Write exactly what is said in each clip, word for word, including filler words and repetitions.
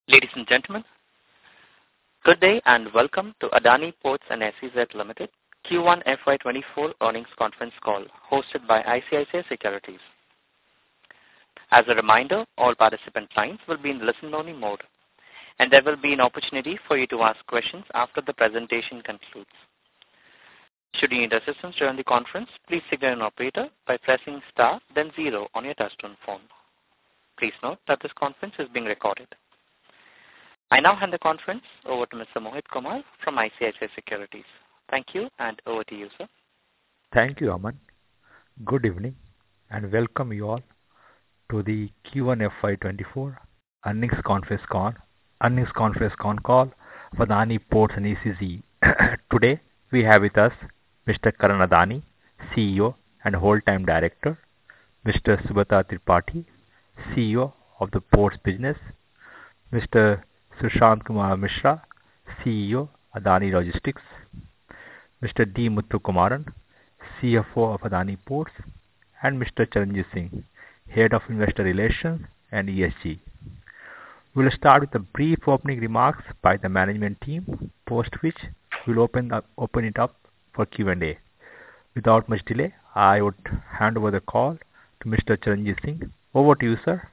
Ladies and gentlemen, good day and welcome to Adani Ports and S E Z Limited Q one F Y twenty-four earnings conference call hosted by I C I C I Securities. As a reminder, all participant lines will be in listen-only mode, and there will be an opportunity for you to ask questions after the presentation concludes. Should you need assistance during the conference, please signal an operator by pressing star then zero on your touchtone phone. Please note that this conference is being recorded. I now hand the conference over to Mister Mohit Kumar from I C I C I Securities. Thank you, and over to you, sir. Thank you, Aman. Good evening, and welcome you all to the Q one F Y twenty-four earnings conference call, earnings conference con call for Adani Ports and E C Z. Today, we have with us Mister Karan Adani, C E O and whole-time director, Mister Subhra Tripathi, C E O of the Ports Business, Mister Sushant Kumar Mishra, C E O, Adani Logistics, Mister D. Muthukumaran, C F O of Adani Ports, and Mister Charanjit Singh, Head of Investor Relations and E S G. We'll start with a brief opening remarks by the management team, post which we'll open, up, open it up for Q and A. Without much delay, I would hand over the call to Mister Charanjit Singh. Over to you, sir.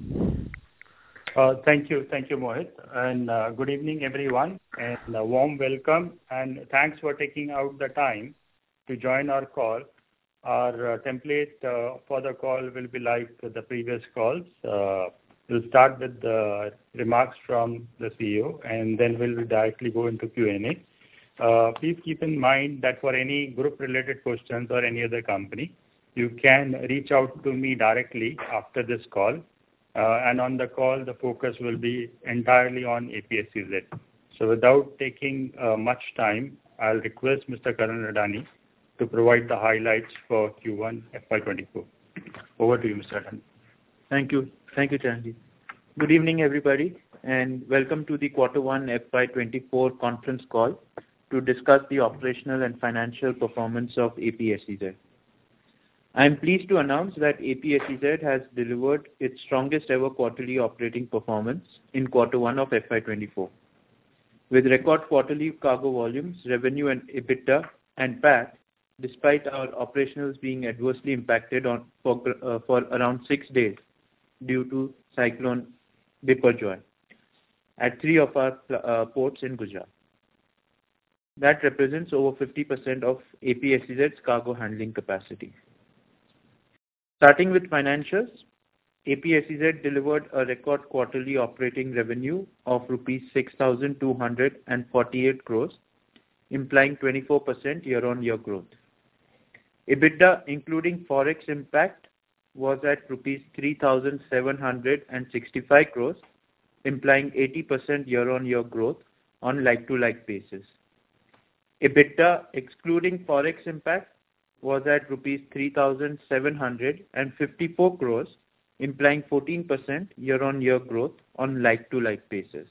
Uh, thank you. Thank you, Mohit. And uh, good evening, everyone, and a warm welcome. And thanks for taking out the time to join our call. Our uh, template uh, for the call will be like the previous calls. Uh, we'll start with the remarks from the C E O, and then we'll directly go into Q and A. Uh, please keep in mind that for any group-related questions or any other company, you can reach out to me directly after this call. Uh, and on the call, the focus will be entirely on A P S E Z. So without taking uh, much time, I'll request Mister Karan Adani to provide the highlights for Q one F Y twenty-four. Over to you, Mister Adani. Thank you. Thank you, Charanjit. Good evening, everybody, and welcome to the Quarter one F Y twenty-four conference call to discuss the operational and financial performance of A P S E Z. I am pleased to announce that A P S E Z has delivered its strongest ever quarterly operating performance in Quarter one of F Y twenty-four. With record quarterly cargo volumes, revenue and EBITDA and P A T, despite our operationals being adversely impacted on for, uh, for around six days due to Cyclone Biparjoy at three of our uh, ports in Gujarat. That represents over fifty percent of A P S E Z's cargo handling capacity. Starting with financials, A P S E Z delivered a record quarterly operating revenue of rupees six thousand two hundred forty-eight crores, implying twenty-four percent year-on-year growth. EBITDA, including forex impact, was at rupees three thousand seven hundred sixty-five crores, implying eighty percent year-on-year growth on like-to-like basis. EBITDA, excluding forex impact, was at rupees three thousand seven hundred fifty-four crores, implying fourteen percent year-on-year growth on like-to-like basis.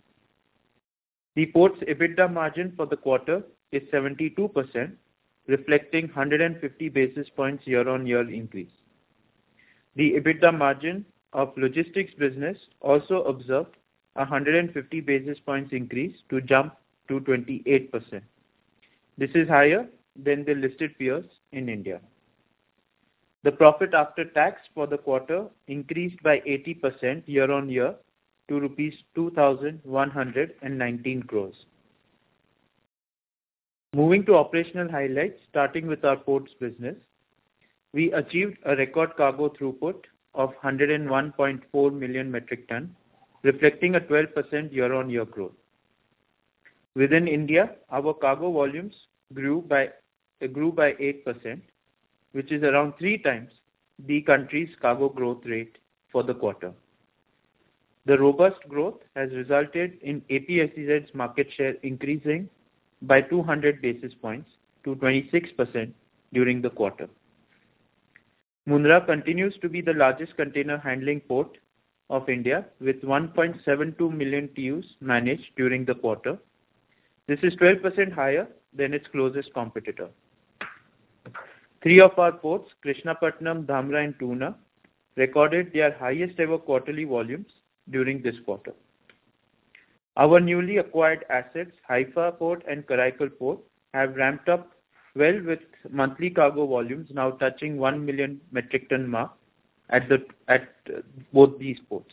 The port's EBITDA margin for the quarter is seventy-two percent, reflecting one hundred fifty basis points year-on-year increase. The EBITDA margin of logistics business also observed a one hundred fifty basis points increase to jump to twenty-eight percent. This is higher than the listed peers in India. The profit after tax for the quarter increased by eighty percent year-on-year to rupees two thousand one hundred nineteen crores. Moving to operational highlights, starting with our ports business, we achieved a record cargo throughput of one hundred one point four million metric ton, reflecting a twelve percent year-on-year growth. Within India, our cargo volumes grew by grew by eight percent, which is around three times the country's cargo growth rate for the quarter. The robust growth has resulted in A P S E Z's market share increasing by two hundred basis points to twenty-six percent during the quarter. Mundra continues to be the largest container handling port of India with one point seven two million T Eus managed during the quarter. This is twelve percent higher than its closest competitor. Three of our ports, Krishnapatnam, Dhamra and Tuna, recorded their highest ever quarterly volumes during this quarter. Our newly acquired assets, Haifa Port and Karaikal Port, have ramped up well with monthly cargo volumes now touching one million metric ton mark at, the, at uh, both these ports.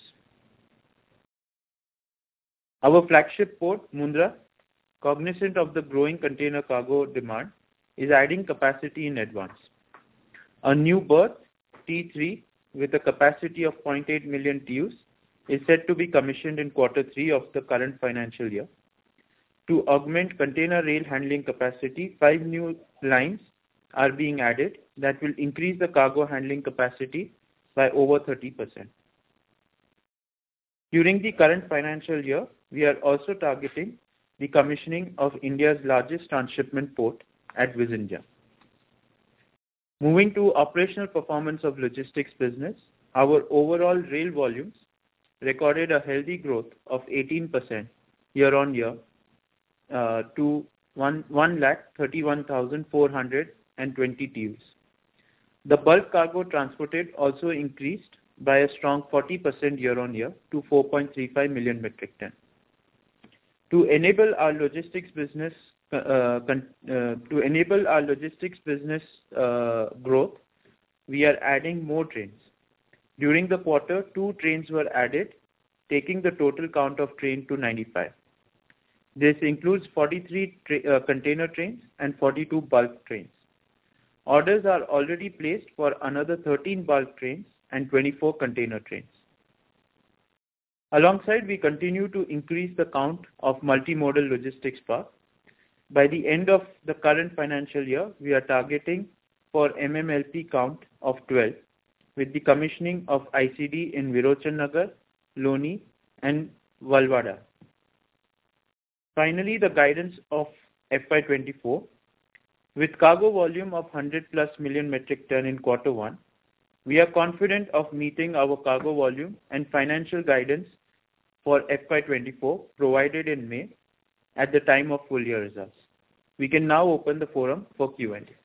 Our flagship port, Mundra, cognizant of the growing container cargo demand, is adding capacity in advance. A new berth, T three, with a capacity of zero point eight million T E Us, is set to be commissioned in quarter three of the current financial year. To augment container rail handling capacity, five new lines are being added that will increase the cargo handling capacity by over thirty percent. During the current financial year, we are also targeting the commissioning of India's largest transshipment port at Vizhinjam. Moving to operational performance of logistics business, our overall rail volumes recorded a healthy growth of eighteen percent year-on-year uh, to one lakh thirty-one thousand four hundred twenty T E Us. The bulk cargo transported also increased by a strong forty percent year-on-year to four point three five million metric ton. To enable our logistics business uh, con- uh, to enable our logistics business uh, growth, we are adding more trains. During the quarter, two trains were added, taking the total count of trains to ninety-five. This includes forty-three tra- uh, container trains and forty-two bulk trains. Orders are already placed for another thirteen bulk trains and twenty-four container trains. Alongside, we continue to increase the count of multimodal logistics park. By the end of the current financial year, we are targeting for M M L P count of twelve, with the commissioning of I C D in Virochan Nagar, Loni and Valwada. Finally, the guidance of F Y twenty-four. With cargo volume of one hundred plus million metric ton in quarter one, we are confident of meeting our cargo volume and financial guidance for F Y twenty-four provided in May at the time of full year results. We can now open the forum for Q and A.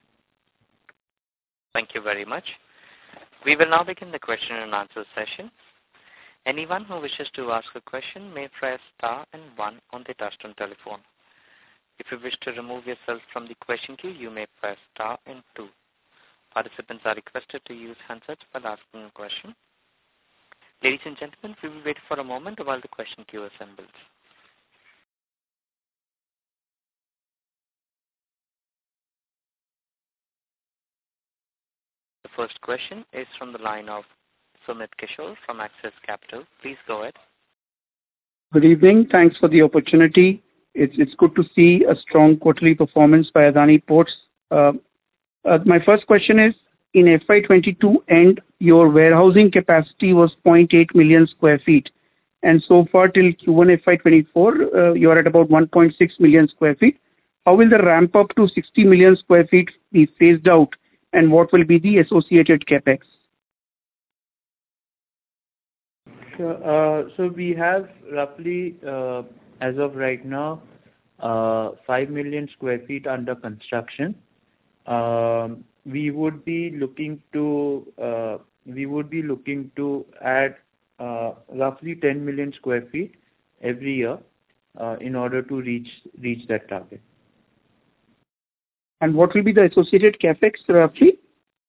Thank you very much. We will now begin the question and answer session. Anyone who wishes to ask a question may press star and one on the touchtone telephone. If you wish to remove yourself from the question queue, you may press star and two. Participants are requested to use handsets while asking a question. Ladies and gentlemen, we will wait for a moment while the question queue assembles. The first question is from the line of Sumit Kishore from Axis Capital. Please go ahead. Good evening. Thanks for the opportunity. It's it's good to see a strong quarterly performance by Adani Ports. Uh, uh, my first question is, in F Y twenty-two end, your warehousing capacity was zero point eight million square feet. And so far till Q one F Y twenty-four, uh, you are at about one point six million square feet. How will the ramp up to sixty million square feet be phased out, and what will be the associated capex? Sure. Uh, so we have roughly, uh, as of right now, uh, five million square feet under construction. Um, we would be looking to uh, we would be looking to add uh, roughly ten million square feet every year uh, in order to reach reach that target. And what will be the associated capex roughly?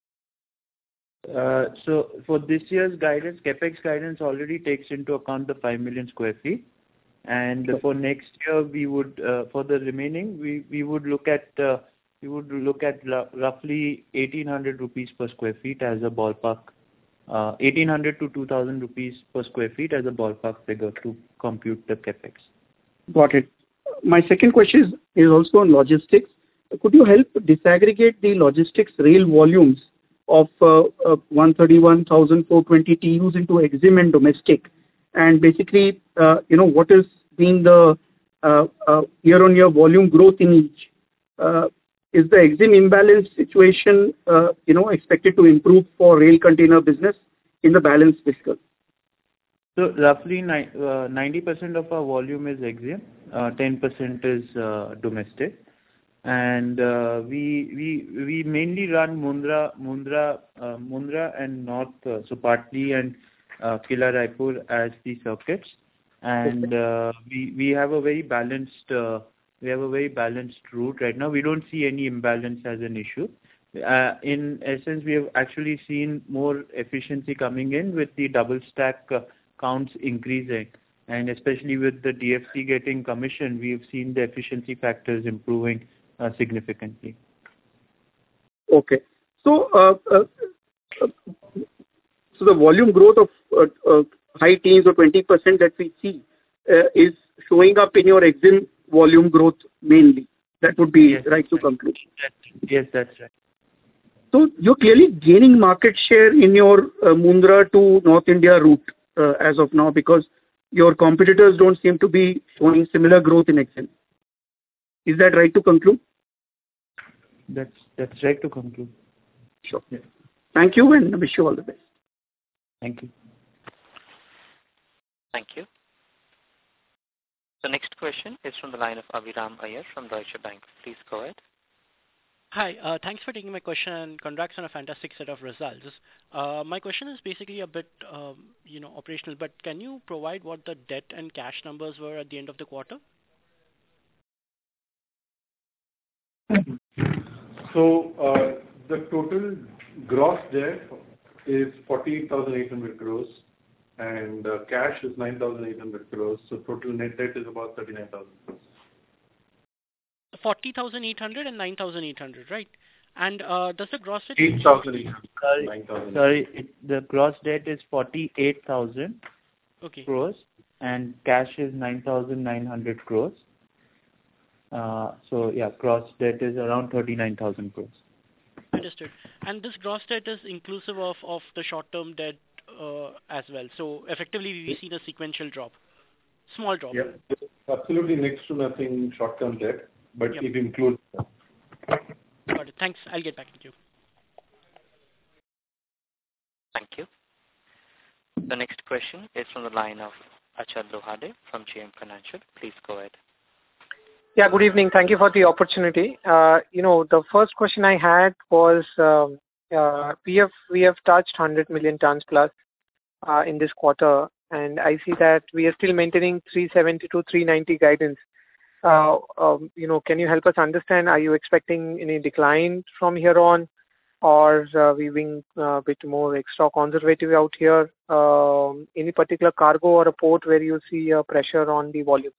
Uh, so for this year's guidance, capex guidance already takes into account the five million square feet, and Sure. for next year we would uh, for the remaining we we would look at uh, we would look at l- roughly eighteen hundred rupees per square feet as a ballpark, uh, eighteen hundred to two thousand rupees per square feet as a ballpark figure to compute the capex. Got it. My second question is, is also on logistics. Could you help disaggregate the logistics rail volumes of uh, uh, one hundred thirty-one thousand four hundred twenty T E Us into EXIM and domestic, and basically, uh, you know, what has been the uh, uh, year-on-year volume growth in each? Uh, is the EXIM imbalance situation, uh, you know, expected to improve for rail container business in the balance fiscal? So roughly ni- uh, ninety percent of our volume is EXIM, uh, ten percent is uh, domestic. And uh, we we we mainly run Mundra, Mundra, uh, Mundra and North, uh, so Patli and uh, Kila Raipur as the circuits. and uh, we we have a very balanced uh, we have a very balanced route right now. We don't see any imbalance as an issue. Uh, in essence, we have actually seen more efficiency coming in with the double stack uh, counts increasing, and especially with the D F C getting commission, we have seen the efficiency factors improving uh, significantly. Okay. So, uh, uh, uh, so the volume growth of uh, uh, high teens or twenty percent that we see uh, is showing up in your exim volume growth mainly. That would be Yes, right to right. conclude. Yes, that's right. So you're clearly gaining market share in your uh, Mundra to North India route uh, as of now, because your competitors don't seem to be showing similar growth in exim. Is that right to conclude? That's that's right to conclude. Sure. Yeah. Thank you, and I wish you all the best. Thank you. Thank you. The next question is from the line of Abhiram Iyer from Deutsche Bank. Please go ahead. Hi, uh, thanks for taking my question and congrats on a fantastic set of results. Uh, my question is basically a bit, um, you know, operational, but can you provide what the debt and cash numbers were at the end of the quarter? So uh, the total gross debt is forty-eight thousand eight hundred crores and uh, cash is nine thousand eight hundred crores. So total net debt is about thirty-nine thousand crores. forty thousand eight hundred and nine thousand eight hundred, right? And uh, does the gross debt... eight thousand eight hundred. Sorry, nine thousand. sorry it, the gross debt is forty-eight thousand Okay. crores and cash is nine thousand nine hundred crores. Uh, so yeah, gross debt is around thirty-nine thousand crores. Understood. And this gross debt is inclusive of, of the short-term debt uh, as well. So effectively, we've seen a sequential drop, small drop. Yeah, absolutely next to nothing short-term debt, but Yep. it includes. Got it. Thanks. I'll get back to you. Thank you. The next question is from the line of Achal Lohade from J M Financial. Please go ahead. Yeah, good evening. Thank you for the opportunity. Uh, you know, the first question I had was, um, uh, we have we have touched one hundred million tons plus uh, in this quarter, and I see that we are still maintaining three seventy to three ninety guidance. Uh, um, you know, can you help us understand, are you expecting any decline from here on, or uh, we being a bit more extra conservative out here? Um, any particular cargo or a port where you see a pressure on the volumes?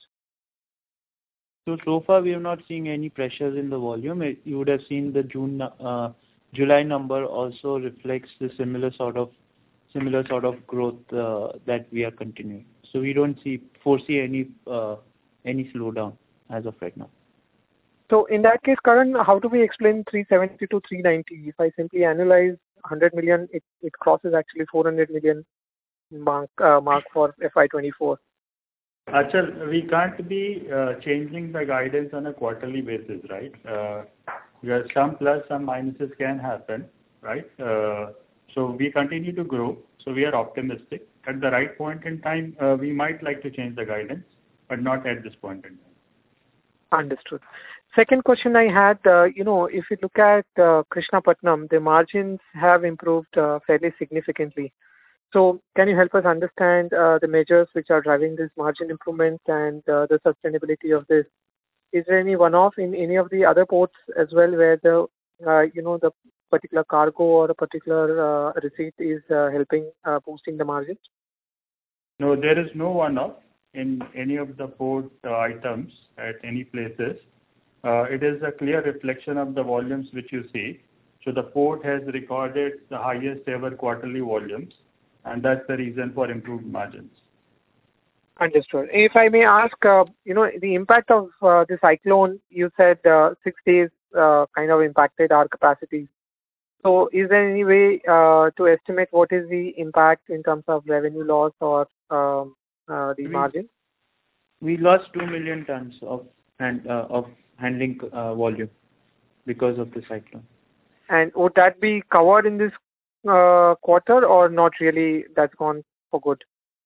So, so far we are not seeing any pressures in the volume. It, you would have seen the June, uh, July number also reflects the similar sort of, similar sort of growth uh, that we are continuing. So we don't see, foresee any, uh, any slowdown as of right now. So in that case, Karan, how do we explain three seventy to three ninety? If I simply analyze one hundred million, it, it crosses actually four hundred million mark, uh, mark for F Y twenty-four. Achal, we can't be uh, changing the guidance on a quarterly basis, right? Uh, there some plus, some minuses can happen, right? Uh, so we continue to grow, so we are optimistic. At the right point in time, uh, we might like to change the guidance, but not at this point in time. Understood. Second question I had, uh, you know, if you look at uh, Krishnapatnam, the margins have improved uh, fairly significantly. So can you help us understand uh, the measures which are driving this margin improvement and uh, the sustainability of this? Is there any one-off in any of the other ports as well where the, uh, you know, the particular cargo or a particular uh, receipt is uh, helping uh, boosting the margins? No, there is no one-off in any of the port uh, items at any places. Uh, it is a clear reflection of the volumes which you see. So the port has recorded the highest ever quarterly volumes, and that's the reason for improved margins. Understood. If I may ask, uh, you know, the impact of uh, the cyclone, you said uh, six days uh, kind of impacted our capacity. So is there any way uh, to estimate what is the impact in terms of revenue loss or um, uh, the We, margin? we lost two million tons of hand, uh, of handling uh, volume because of the cyclone. And would that be covered in this uh, quarter or not really? That's gone for good.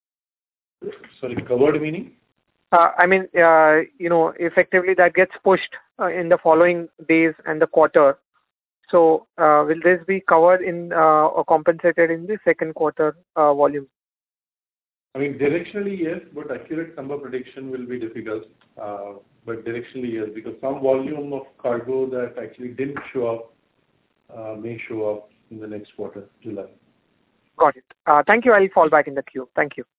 Sorry, covered meaning? Uh, I mean, uh, you know, effectively that gets pushed uh, in the following days and the quarter. So uh, will this be covered in uh, or compensated in the second quarter uh, volume? I mean, directionally, yes, but accurate number prediction will be difficult. Uh, but directionally, yes, because some volume of cargo that actually didn't show up uh, may show up in the next quarter, July. Got it. Uh, thank you. I'll fall back in the queue. Thank you.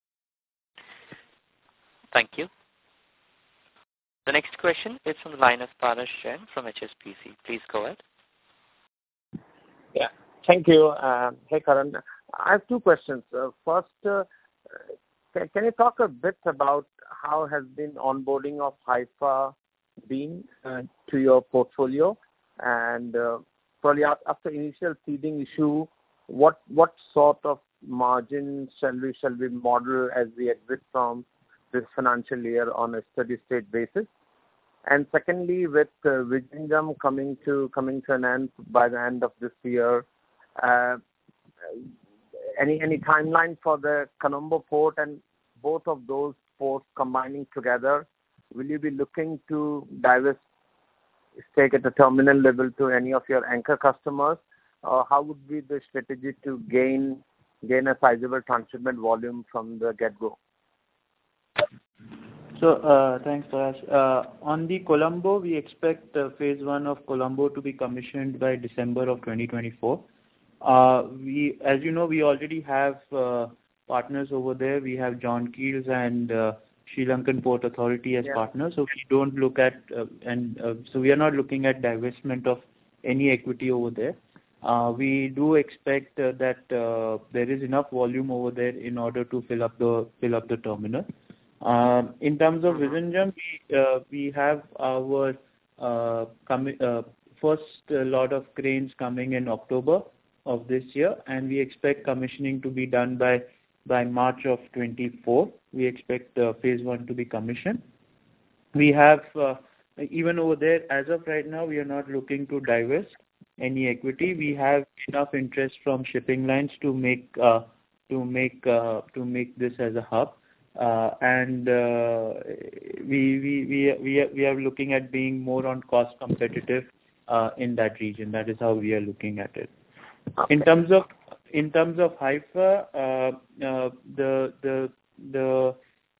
Thank you. The next question is from the line of Parash Jain from H S B C. Please go ahead. Yeah. Thank you. Uh, hey, Karan. I have two questions. Uh, first, uh, can, can you talk a bit about how has been onboarding of Haifa been uh, to your portfolio? And uh, probably after initial seeding issue, what what sort of margin shall we shall we model as we exit from this financial year on a steady state basis? And secondly, with uh, Vizhinjam coming to coming to an end by the end of this year, uh, any any timeline for the Colombo port and both of those ports combining together? Will you be looking to divest stake at the terminal level to any of your anchor customers? Or how would be the strategy to gain gain a sizable transshipment volume from the get-go? So, uh, thanks, Parash. Uh, on the Colombo, we expect uh, phase one of Colombo to be commissioned by December of twenty twenty-four. Uh, we, as you know, we already have uh, partners over there. We have John Keels and uh, Sri Lankan Port Authority as yeah. partners. So we don't look at, uh, and uh, so we are not looking at divestment of any equity over there. Uh, we do expect uh, that uh, there is enough volume over there in order to fill up the fill up the terminal. Uh, in terms of Vizhinjam, we uh, we have our uh, com- uh, first uh, lot of cranes coming in October of this year, and we expect commissioning to be done by by March of twenty-four. We expect uh, phase one to be commissioned. We have uh, even over there as of right now, we are not looking to divest any equity. We have enough interest from shipping lines to make uh, to make uh, to make this as a hub, uh, and uh, we we we we are, we are looking at being more on cost competitive uh, in that region. That is how we are looking at it. Okay. In terms of in terms of Haifa, uh, uh, the the the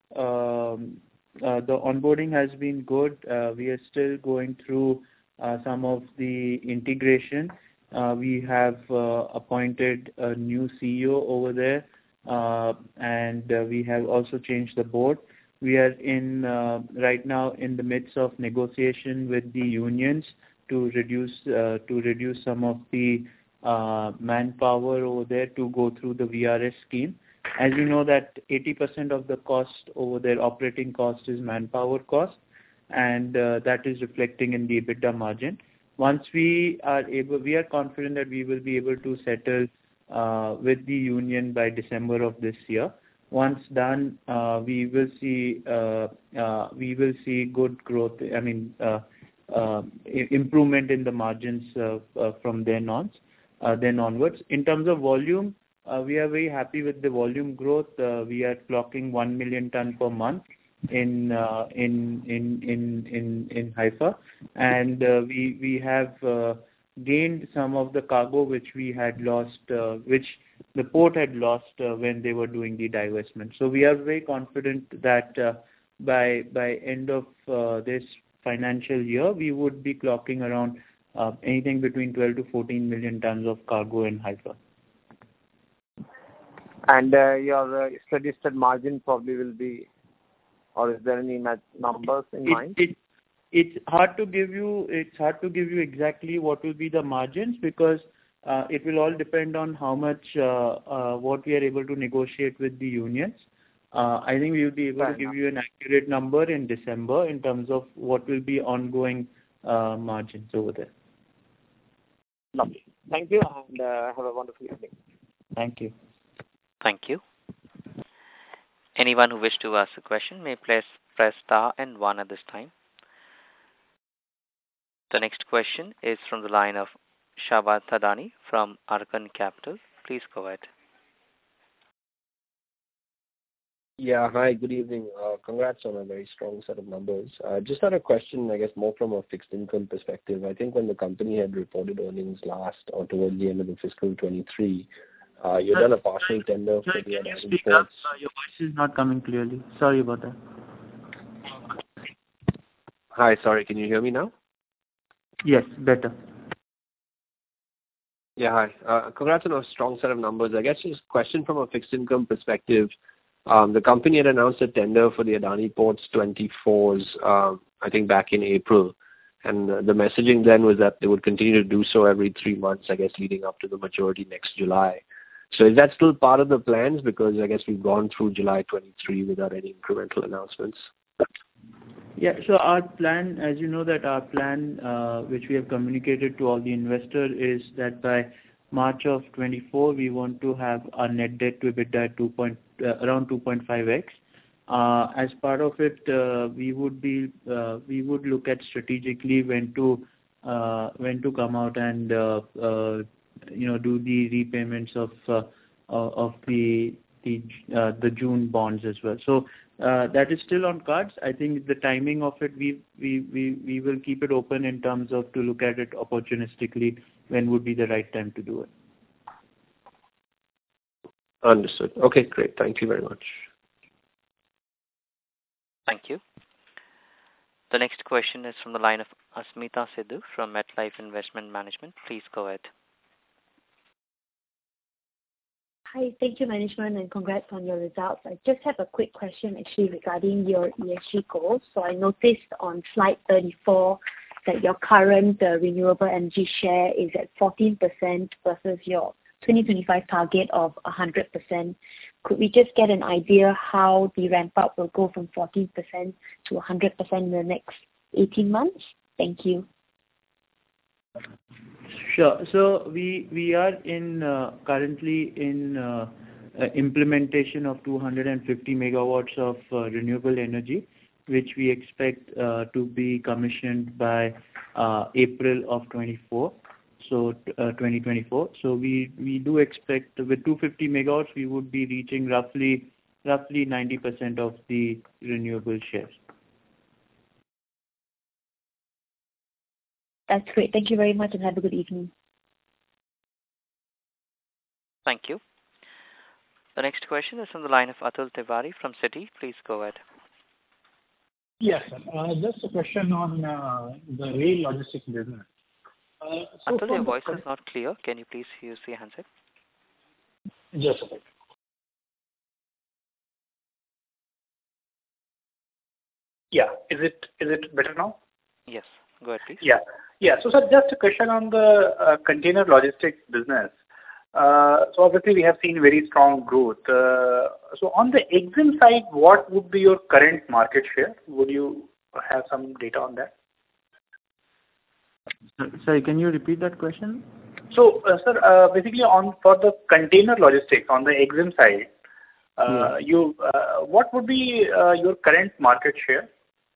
um, uh, the onboarding has been good. Uh, we are still going through Uh, some of the integration. Uh, we have uh, appointed a new C E O over there, uh, and uh, we have also changed the board. We are in uh, right now in the midst of negotiation with the unions to reduce uh, to reduce some of the uh, manpower over there to go through the V R S scheme. As you know that eighty percent of the cost over there, operating cost, is manpower cost, and uh, that is reflecting in the EBITDA margin. Once we are able, we are confident that we will be able to settle uh, with the union by December of this year. Once done, uh, we will see uh, uh, we will see good growth. I mean, uh, uh, improvement in the margins uh, uh, from then on, uh, then onwards. In terms of volume, uh, we are very happy with the volume growth. Uh, we are clocking one million ton per month in uh, in in in in in Haifa, and uh, we we have uh, gained some of the cargo which we had lost, uh, which the port had lost uh, when they were doing the divestment. So we are very confident that uh, by by end of uh, this financial year, we would be clocking around uh, anything between twelve to fourteen million tons of cargo in Haifa. And uh, your uh, steady state margin probably will be, or is there any numbers in it, mind? It, it's hard to give you. It's hard to give you exactly what will be the margins, because uh, it will all depend on how much uh, uh, what we are able to negotiate with the unions. Uh, I think we will be able Fair to enough. give you an accurate number in December in terms of what will be ongoing uh, margins over there. Lovely. Thank you, and uh, have a wonderful evening. Thank you. Thank you. Anyone who wishes to ask a question may press, press star and one at this time. The next question is from the line of Shahbaz Thadani from Arkan Capital. Please go ahead. Yeah, hi, good evening. Uh, congrats on a very strong set of numbers. Uh, just had a question, I guess, more from a fixed income perspective. I think when the company had reported earnings last or towards the end of the fiscal twenty-three, Uh, you've done a partial tender for the Adani ports. Uh, your voice is not coming clearly. Sorry about that. Hi, sorry, can you hear me now? Yes, better. Yeah, hi. Uh, congrats on a strong set of numbers. I guess just a question from a fixed income perspective. Um, the company had announced a tender for the Adani Ports twenty-fours, um, I think back in April. And uh, the messaging then was that they would continue to do so every three months, I guess, leading up to the maturity next July. So is that still part of the plans? Because I guess we've gone through July twenty-three without any incremental announcements. Yeah, so our plan, as you know, that our plan, uh, which we have communicated to all the investors, is that by March of twenty-four, we want to have our net debt to EBITDA at two point, uh, around two point five x. Uh, as part of it, uh, we would be uh, we would look at strategically when to uh, when to come out and uh, uh, you know do the repayments of uh, of the the uh, the June bonds as well. So uh, that is still on cards. I think the timing of it, we we we we will keep it open in terms of to look at it opportunistically when would be the right time to do it. Understood. Okay, great. Thank you very much. Thank you. The next question is from the line of Asmita Sidhu from MetLife Investment Management. Please go ahead. Hi, thank you management and congrats on your results. I just have a quick question actually regarding your E S G goals. So I noticed on slide thirty-four that your current uh, renewable energy share is at fourteen percent versus your twenty twenty-five target of one hundred percent. Could we just get an idea how the ramp up will go from fourteen percent to one hundred percent in the next eighteen months? Thank you. Sure. So we we are in uh, currently in uh, uh, implementation of two hundred fifty megawatts of uh, renewable energy, which we expect uh, to be commissioned by uh, April of twenty-four. So uh, twenty twenty-four. So we we do expect with two hundred fifty megawatts we would be reaching roughly roughly ninety percent of the renewable shares. That's great. Thank you very much and have a good evening. Thank you. The next question is from the line of Atul Tiwari from Citi. Please go ahead. Yes, sir. Uh, just a question on uh, the rail logistics business. Uh, so Atul, your voice is not clear. Can you please use the handset? Just a second. Yeah. Is it is it better now? Yes. Go ahead, please. Yeah. Yeah. So, sir, just a question on the uh, container logistics business. Uh, so, obviously, we have seen very strong growth. Uh, so, on the EXIM side, what would be your current market share? Would you have some data on that? Sorry, can you repeat that question? So, uh, sir, uh, basically, on for the container logistics on the EXIM side, uh, yeah. you uh, what would be uh, your current market share?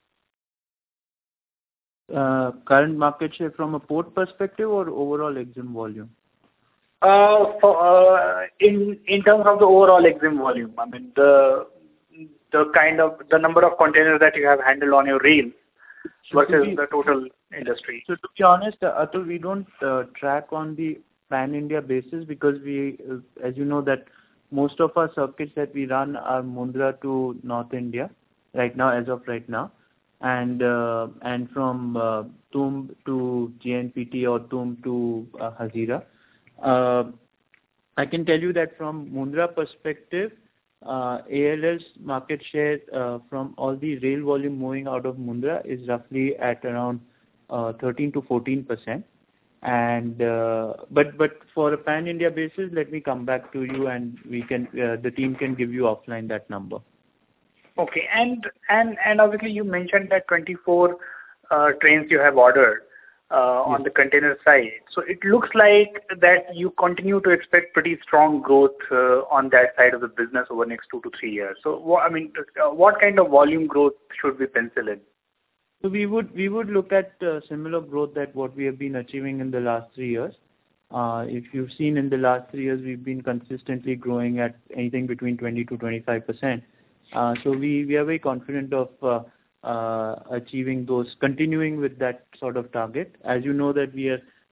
Uh, current market share from a port perspective or overall EXIM volume? Uh, for, uh, in in terms of the overall EXIM volume, I mean the the kind of the number of containers that you have handled on your rail versus be, the total industry. So to be honest, uh, Atul, we don't uh, track on the pan-India basis because we, uh, as you know, that most of our circuits that we run are Mundra to North India right now, as of right now. And uh, and from uh, Tumb to J N P T or Tumb to uh, Hazira. Uh, I can tell you that from Mundra perspective, uh, A L L's market share uh, from all the rail volume moving out of Mundra is roughly at around uh, thirteen to fourteen percent. And uh, but but for a pan India basis, let me come back to you and we can uh, the team can give you offline that number. Okay. And and and obviously, you mentioned that twenty-four uh, trains you have ordered uh, yes. on the container side. So it looks like that you continue to expect pretty strong growth uh, on that side of the business over the next two to three years. So, what, I mean, uh, what kind of volume growth should we pencil in? So we would we would look at uh, similar growth that what we have been achieving in the last three years. Uh, if you've seen in the last three years, we've been consistently growing at anything between twenty to twenty-five percent. Uh, so we, we are very confident of uh, uh, achieving those, continuing with that sort of target. As you know that we are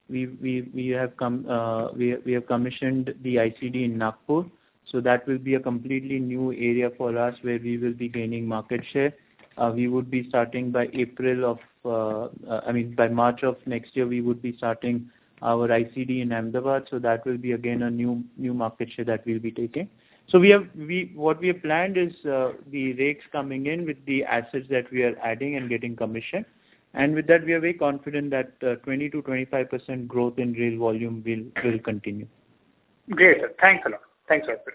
we we we have come uh, we we have commissioned the I C D in Nagpur. So that will be a completely new area for us where we will be gaining market share. Uh, we would be starting by April of, uh, uh, I mean, by March of next year, we would be starting our I C D in Ahmedabad. So that will be again a new new market share that we'll be taking. So we have we what we have planned is uh, the rakes coming in with the assets that we are adding and getting commission. And with that, we are very confident that uh, twenty to twenty-five percent growth in rail volume will will continue. Great, sir. Thanks a lot. Thanks, sir.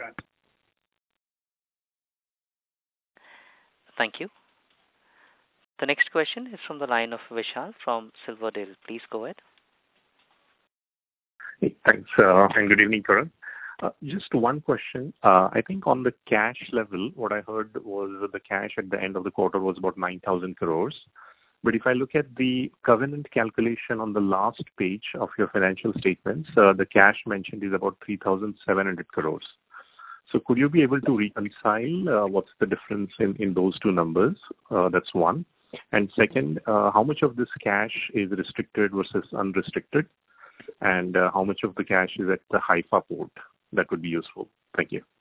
Thank you. The next question is from the line of Vishal from Silverdale. Please go ahead. Hey, thanks, uh, and good evening, Karan. Uh, just one question. Uh, I think on the cash level, what I heard was that the cash at the end of the quarter was about nine thousand crores. But if I look at the covenant calculation on the last page of your financial statements, uh, the cash mentioned is about three thousand seven hundred crores. So could you be able to reconcile uh, what's the difference in, in those two numbers? Uh, that's one. And second, uh, how much of this cash is restricted versus unrestricted? And uh, how much of the cash is at the Haifa port? That would be useful. Thank you.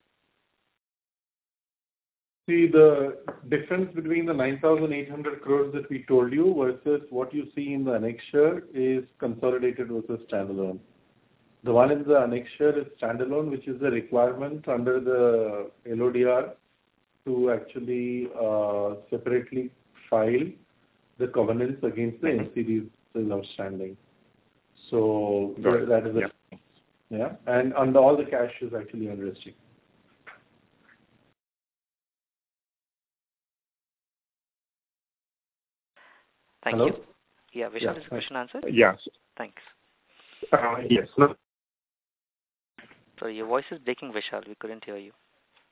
See, the difference between the nine thousand eight hundred crores that we told you versus what you see in the annexure is consolidated versus standalone. The one in the annexure is standalone, which is the requirement under the L O D R to actually uh, separately file the covenants against the N C Ds still outstanding. So Right. that is a, yeah. yeah, and under all the cash is actually unrestricted. Thank Hello? you. Yeah, Vishal, Yeah. is the question answered? Yes. Thanks. Uh, yes. No. Sorry, your voice is breaking, Vishal. We couldn't hear you.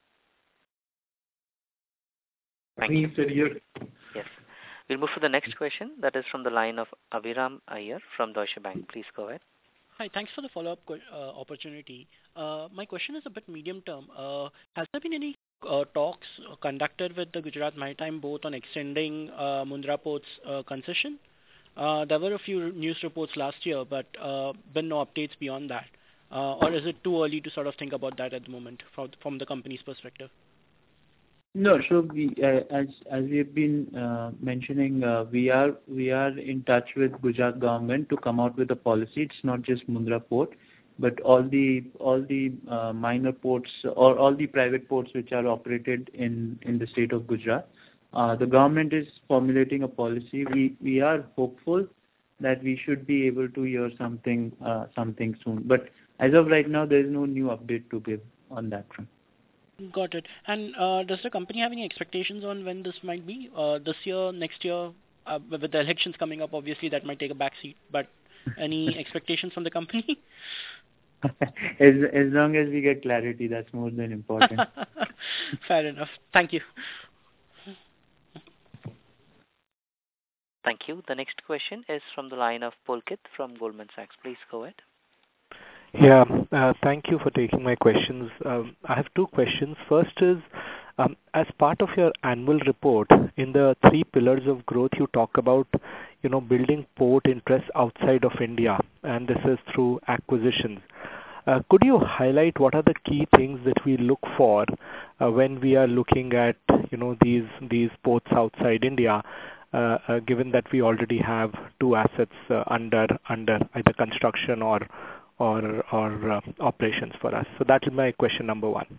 Thank you. Said yes. Yes. We'll move to the next question. That is from the line of Aviram Iyer from Deutsche Bank. Please go ahead. Hi, thanks for the follow-up uh, opportunity. Uh, my question is a bit medium term. Uh, has there been any uh, talks conducted with the Gujarat Maritime Board on extending uh, Mundra Port's uh, concession? Uh, there were a few news reports last year, but uh, been no updates beyond that. Uh, or is it too early to sort of think about that at the moment from, from the company's perspective? No, so we, uh, as as we have been uh, mentioning, uh, we are we are in touch with Gujarat government to come out with a policy. It's not just Mundra Port, but all the all the uh, minor ports or all the private ports which are operated in, in the state of Gujarat. Uh, the government is formulating a policy. We we are hopeful that we should be able to hear something uh, something soon. But as of right now, there is no new update to give on that front. Got it. And uh, does the company have any expectations on when this might be? Uh, this year, next year, uh, with the elections coming up, obviously that might take a back seat. But any expectations from the company? as as long as we get clarity, that's more than important. Fair enough. Thank you. Thank you. The next question is from the line of Pulkit from Goldman Sachs. Please go ahead. Yeah, uh, thank you for taking my questions. Um, I have two questions. First is, um, as part of your annual report, in the three pillars of growth, you talk about, you know, building port interests outside of India, and this is through acquisitions. Uh, could you highlight what are the key things that we look for uh, when we are looking at, you know, these these ports outside India? Uh, uh, given that we already have two assets uh, under under either construction or or or uh, operations for us. So that is my question number one.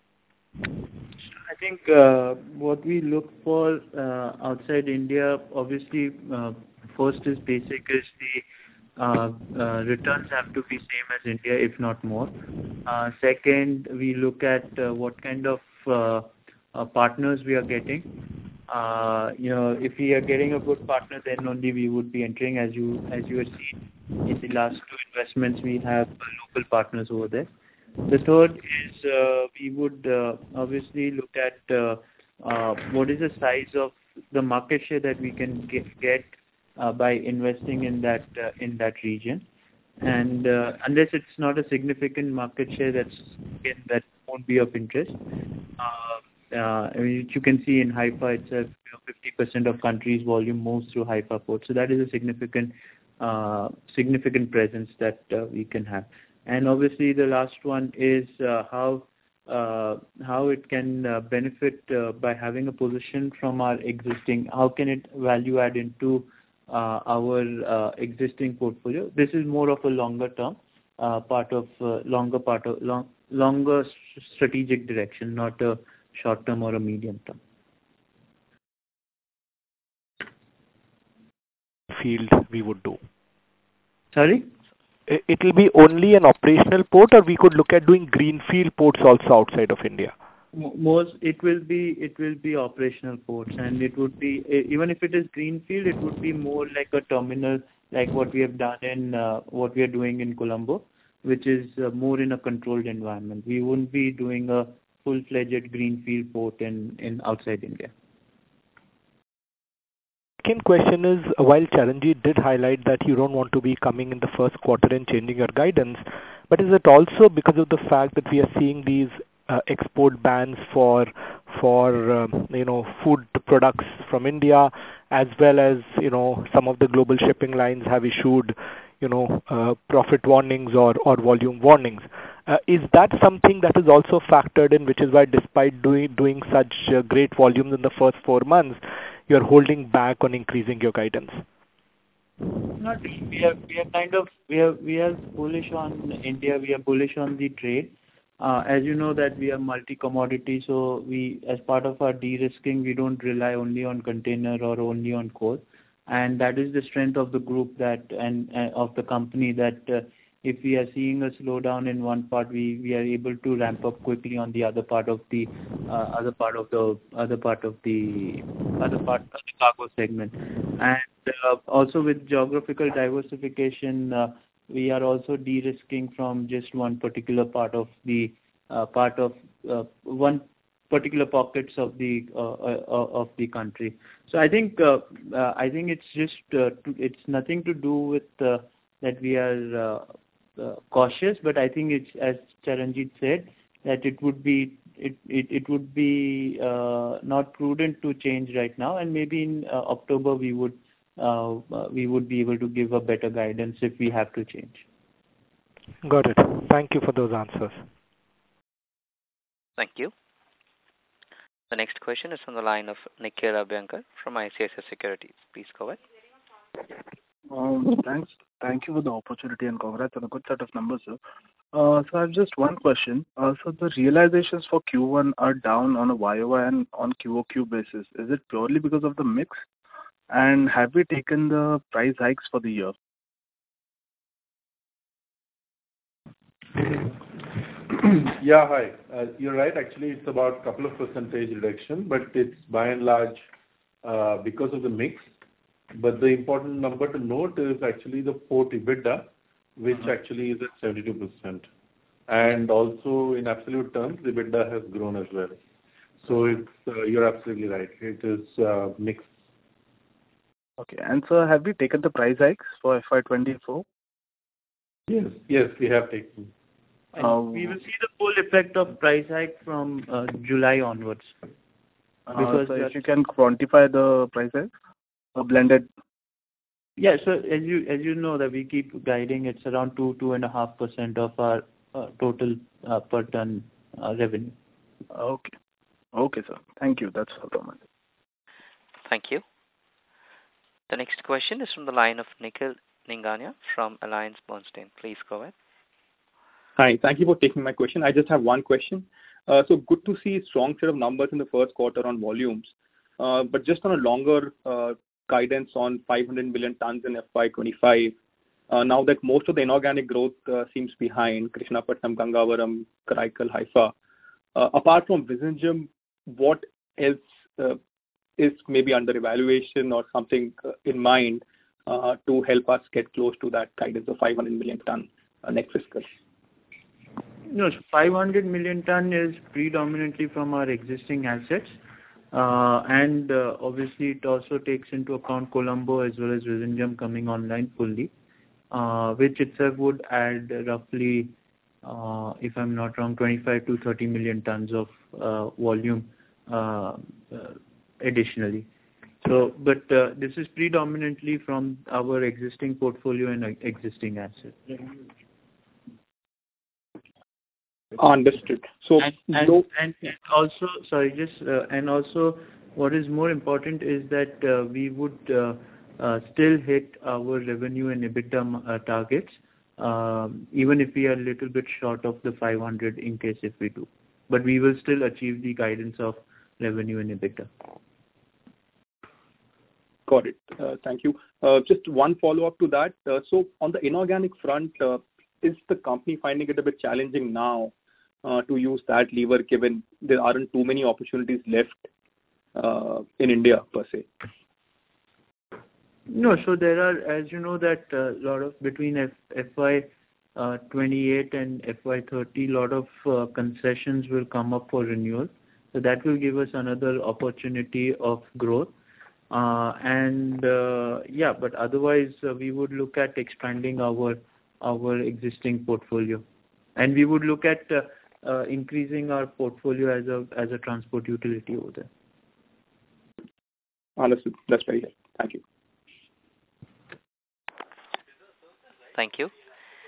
I think uh, what we look for uh, outside India, obviously, uh, first is basic is the uh, uh, returns have to be same as India, if not more. Uh, second, we look at uh, what kind of uh, uh, partners we are getting. Uh, you know, if we are getting a good partner, then only we would be entering. As you as you have seen in the last two investments, we have uh, local partners over there. The third is uh, we would uh, obviously look at uh, uh, what is the size of the market share that we can get, get uh, by investing in that uh, in that region, and uh, unless it's not a significant market share, that's again, that won't be of interest. Uh, Uh, I mean, you can see in Haifa itself, you know, fifty percent of country's volume moves through Haifa port. So that is a significant uh, significant presence that uh, we can have. And obviously, the last one is uh, how uh, how it can uh, benefit uh, by having a position from our existing. How can it value add into uh, our uh, existing portfolio? This is more of a longer term uh, part of uh, longer part of long, longer strategic direction, not a short term or a medium term. Field we would do. Sorry? It will be only an operational port, or we could look at doing greenfield ports also outside of India? Most it will be it will be operational ports, and it would be even if it is greenfield, it would be more like a terminal, like what we have done in uh, what we are doing in Colombo, which is uh, more in a controlled environment. We wouldn't be doing a full-fledged greenfield port in, in outside India. Second question is, while Charanjit did highlight that you don't want to be coming in the first quarter and changing your guidance, but is it also because of the fact that we are seeing these uh, export bans for for um, you know food products from India, as well as you know some of the global shipping lines have issued you know uh, profit warnings or or volume warnings? Uh, is that something that is also factored in, which is why despite doing doing such uh, great volumes in the first four months, you're holding back on increasing your guidance? Not really. We are we are kind of we are we are bullish on India. We are bullish on the trade. Uh, as you know that we are multi-commodity, so we, as part of our de-risking, we don't rely only on container or only on coal, and that is the strength of the group that and uh, of the company that. Uh, If we are seeing a slowdown in one part, we, we are able to ramp up quickly on the other part of the uh, other part of the other part of the other part of the cargo segment, and uh, also with geographical diversification, uh, we are also de-risking from just one particular part of the uh, part of uh, one particular pockets of the uh, uh, of the country. So I think uh, uh, I think it's just uh, to, it's nothing to do with uh, that we are. Uh, Uh, cautious, but I think it's, as Charanjit said, that it would be it it, it would be uh, not prudent to change right now, and maybe in uh, October we would uh, uh, we would be able to give a better guidance if we have to change. Got it. Thank you for those answers. Thank you. The next question is from the line of Nikhil Abhyankar from I C I C I Securities. Please go ahead. Um, thanks. Thank you for the opportunity and congrats on a good set of numbers, sir. Uh, so I have just one question. Uh, so the realizations for Q one are down on a Y O Y and on Q O Q basis. Is it purely because of the mix? And have we taken the price hikes for the year? Yeah, hi. Uh, you're right. Actually, it's about a couple of percentage reduction, but it's by and large uh, because of the mix. But the important number to note is actually the port EBITDA, which uh-huh. actually is at seventy-two percent. And also in absolute terms, the EBITDA has grown as well. So it's uh, you're absolutely right. It is uh, mixed. Okay. And so have we taken the price hikes for F Y twenty-four? Yes, yes, we have taken. And um, we will see the full effect of price hike from uh, July onwards. Because uh, so if you can quantify the price hike? Blended. Yeah, so as you as you know that we keep guiding, it's around two two and a half percent of our uh, total uh, per ton uh, revenue. Okay, okay, sir. Thank you. That's all from me. Thank you. The next question is from the line of Nikhil Ningania from Alliance Bernstein. Please go ahead. Hi, thank you for taking my question. I just have one question. Uh, so good to see strong set of numbers in the first quarter on volumes, uh, but just on a longer. Uh, guidance on five hundred million tons in F Y twenty-five. Uh, now that most of the inorganic growth uh, seems behind, Krishnapatnam, Gangavaram, Karaikal, Haifa. Uh, apart from Vizhinjam, what else uh, is maybe under evaluation or something uh, in mind uh, to help us get close to that guidance of five hundred million ton uh, next fiscal? No, five hundred million ton is predominantly from our existing assets. Uh, and uh, obviously it also takes into account Colombo as well as Vizhinjam coming online fully, uh, which itself would add roughly, uh, if I'm not wrong, twenty-five to thirty million tons of uh, volume uh, uh, additionally. So, but uh, this is predominantly from our existing portfolio and uh, existing assets. Understood. So, and, and, no, and also, sorry, just uh, and also, what is more important is that uh, we would uh, uh, still hit our revenue and EBITDA uh, targets, um, even if we are a little bit short of the five hundred in case if we do. But we will still achieve the guidance of revenue and EBITDA. Got it. Uh, thank you. Uh, just one follow-up to that. Uh, so, on the inorganic front, uh, is the company finding it a bit challenging now uh, to use that lever, given there aren't too many opportunities left uh, in India per se? No, so there are, as you know, that a uh, lot of between F, FY uh, twenty-eight and F Y thirty, a lot of uh, concessions will come up for renewal. So that will give us another opportunity of growth. Uh, and uh, yeah, but otherwise uh, we would look at expanding our our existing portfolio, and we would look at uh, uh, increasing our portfolio as a as a transport utility over there. Understood. That's very helpful. Thank you. Thank you.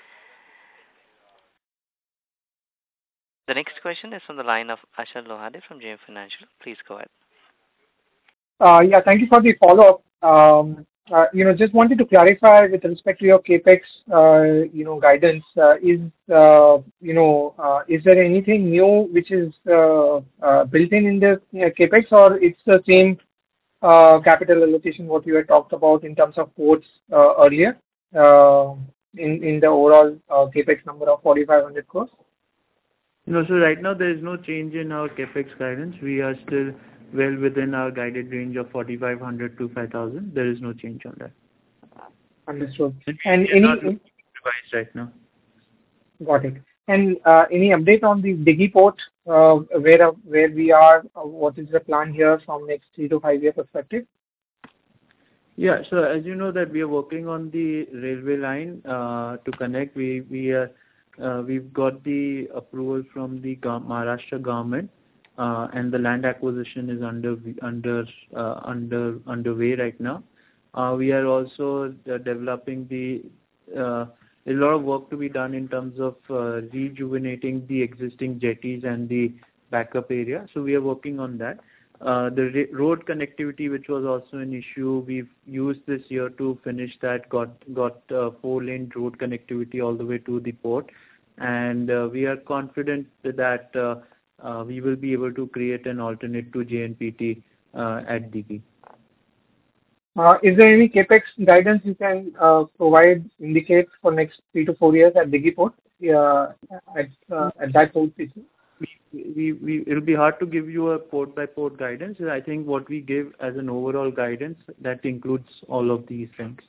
The next question is from the line of Ashar Lohade from J M Financial. Please go ahead. Uh, yeah, thank you for the follow-up. Um, uh, you know, just wanted to clarify with respect to your capex, uh, you know, guidance. Uh, is uh, you know, uh, is there anything new which is uh, uh, built in in the uh, capex, or it's the same uh, capital allocation what you had talked about in terms of ports uh, earlier uh, in in the overall uh, capex number of forty-five hundred crores? No, so right now there is no change in our capex guidance. We are still well within our guided range of forty-five hundred to five thousand. There is no change on that. Understood. And, and we any are not revised right now. Got it. And uh, any update on the Dighi port, uh, where where we are? Uh, what is the plan here from next three to five year perspective? Yeah. So as you know that we are working on the railway line uh, to connect. We we are uh, we've got the approval from the go- Maharashtra government. Uh, and the land acquisition is under under uh, under underway right now. Uh, we are also uh, developing the uh, a lot of work to be done in terms of uh, rejuvenating the existing jetties and the backup area. So we are working on that. Uh, the ra- road connectivity, which was also an issue, we've used this year to finish that. Got got uh, four lane road connectivity all the way to the port, and uh, we are confident that. Uh, Uh, we will be able to create an alternate to J N P T uh, at Dighi. Uh, is there any capex guidance you can uh, provide, indicate for next three to four years at Dighi port, uh, at, uh, at that port? We, we, we, it'll be hard to give you a port by port guidance. I think what we give as an overall guidance, that includes all of these things.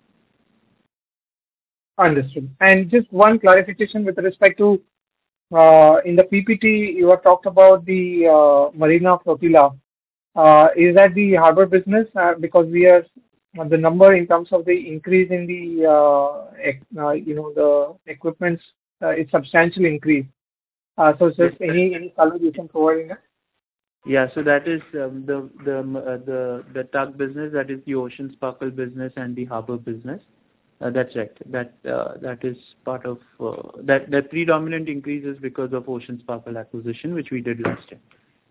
Understood. And just one clarification with respect to Uh, in the P P T, you have talked about the uh, Marina Flotilla. Uh, is that the harbor business? Uh, because we are uh, the number in terms of the increase in the uh, ec- uh, you know the equipments uh, is substantial increase. Uh, so just any any color you can provide in that? Yeah, so that is um, the the uh, the the tug business. That is the Ocean Sparkle business and the harbor business. Uh, that's right. That uh, that is part of uh, that. That predominant increase is because of Ocean Sparkle acquisition, which we did last year.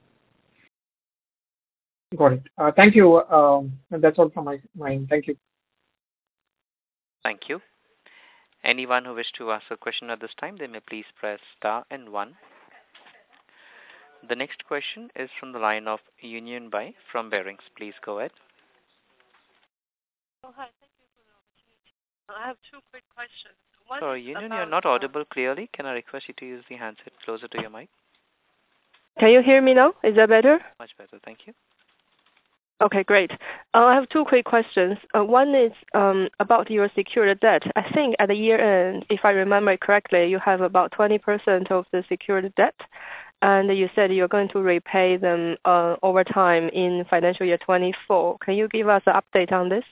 Got it. Uh, thank you. Um, that's all from my mind. Thank you. Thank you. Anyone who wishes to ask a question at this time, they may please press star and one. The next question is from the line of Union Bai from Bearings. Please go ahead. Oh, hi. Thank you for the opportunity. I have two quick questions. One Sorry, Union, about, you're not audible clearly. Can I request you to use the handset closer to your mic? Can you hear me now? Is that better? Much better. Thank you. Okay, great. Uh, I have two quick questions. Uh, one is um, about your secured debt. I think at the year end, if I remember correctly, you have about twenty percent of the secured debt, and you said you're going to repay them uh, over time in financial year twenty-four. Can you give us an update on this?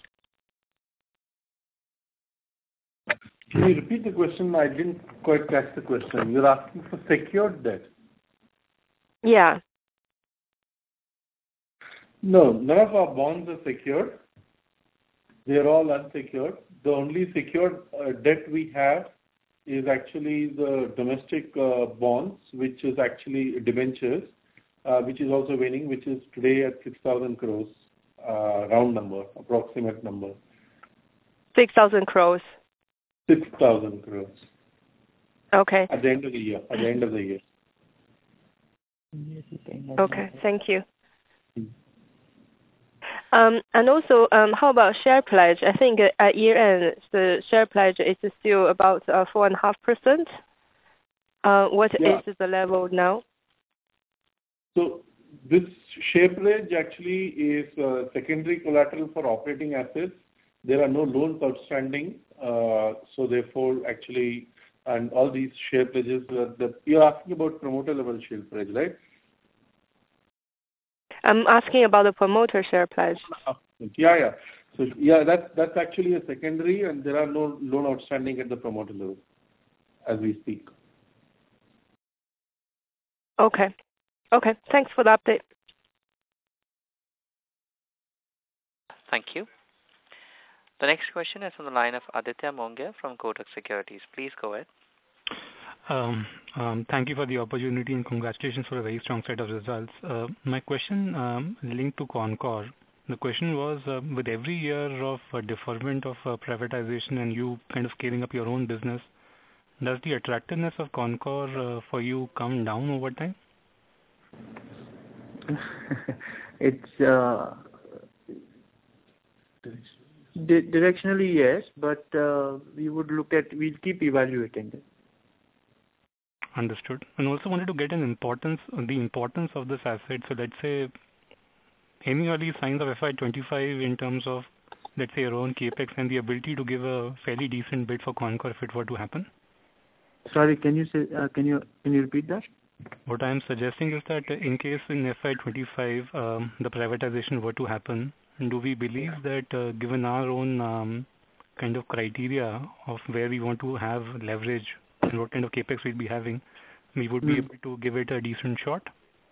Can you repeat the question? I didn't quite catch the question. You're asking for secured debt? Yeah. No, none of our bonds are secured. They're all unsecured. The only secured uh, debt we have is actually the domestic uh, bonds, which is actually debentures, uh, which is also waning, which is today at six thousand crores, uh, round number, approximate number. six thousand crores. six thousand crores. Okay. At the end of the year. At the end of the year. Okay, thank you. Um, and also, um, how about share pledge? I think at year end, the share pledge is still about uh, four and a half percent. Uh, what Yeah. is the level now? So this share pledge actually is uh, secondary collateral for operating assets. There are no loans outstanding, uh, so therefore, actually, and all these share pledges. Uh, the, you're asking about promoter level share pledge, right? I'm asking about the promoter share pledge. Yeah, yeah. So yeah, that's that's actually a secondary, and there are no loan outstanding at the promoter level as we speak. Okay. Okay. Thanks for the update. Thank you. The next question is from the line of Aditya Mongia from Kotak Securities. Please go ahead. Um, um, thank you for the opportunity and congratulations for a very strong set of results. Uh, my question um, linked to Concor. The question was, uh, with every year of uh, deferment of uh, privatization and you kind of scaling up your own business, does the attractiveness of Concor uh, for you come down over time? It's uh, di- directionally yes, but uh, we would look at, we'll keep evaluating it. Understood. And also wanted to get an importance, the importance of this asset. So let's say any early signs of F Y twenty-five in terms of, let's say, your own capex and the ability to give a fairly decent bid for Concor if it were to happen? Sorry, can you say, uh, can you can you repeat that? What I am suggesting is that in case in F Y twenty-five um, the privatization were to happen, do we believe that uh, given our own um, kind of criteria of where we want to have leverage and what kind of capex we'd be having, we would be Hmm. able to give it a decent shot?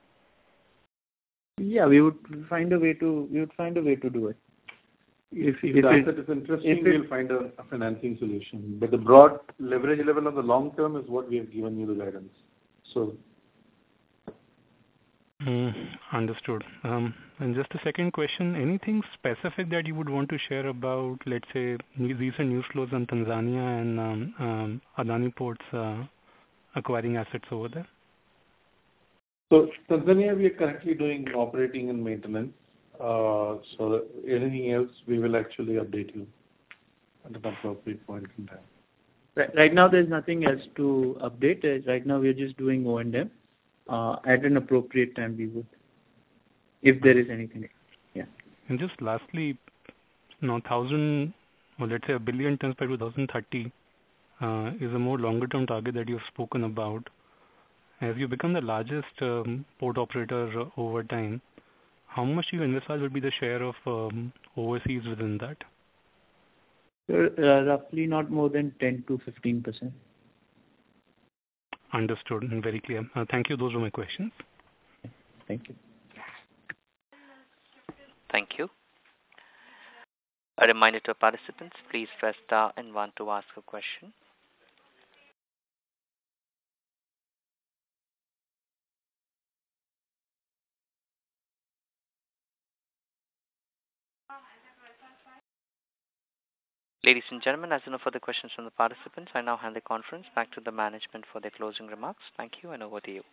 Yeah, we would find a way to we would find a way to do it. If, if, if the it- asset is interesting, if it- we'll find a, a financing solution. But the broad leverage level on the long term is what we have given you the guidance. So Mm, understood. Um, and just a second question, anything specific that you would want to share about, let's say, new- recent news flows on Tanzania and um, um, Adani Ports uh, acquiring assets over there? So Tanzania, we are currently doing operating and maintenance. Uh, so anything else, we will actually update you at an appropriate point in time. Right, right now, there's nothing else to update. Uh, Right now, we're just doing O and M. Uh, at an appropriate time, we would, if there is anything. Yeah. And just lastly, now thousand, or let's say a billion tons by two thousand thirty uh, is a more longer term target that you've spoken about. As you become the largest um, port operator uh, over time, how much do you envisage would be the share of um, overseas within that? Uh, roughly not more than ten to fifteen percent. Understood and very clear. Uh, thank you. Those were my questions. Thank you. Thank you. A reminder to participants, please press star and one to ask a question. Ladies and gentlemen, as there are no further questions from the participants, I now hand the conference back to the management for their closing remarks. Thank you, and over to you.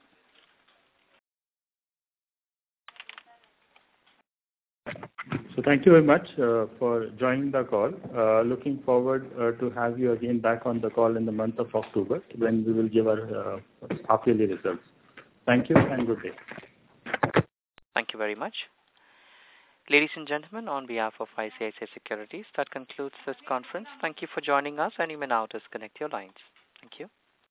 So thank you very much uh, for joining the call. Uh, looking forward uh, to have you again back on the call in the month of October when we will give our uh, half-yearly results. Thank you and good day. Thank you very much. Ladies and gentlemen, on behalf of I C I C I Securities, that concludes this conference. Thank you for joining us, and you may now disconnect your lines. Thank you.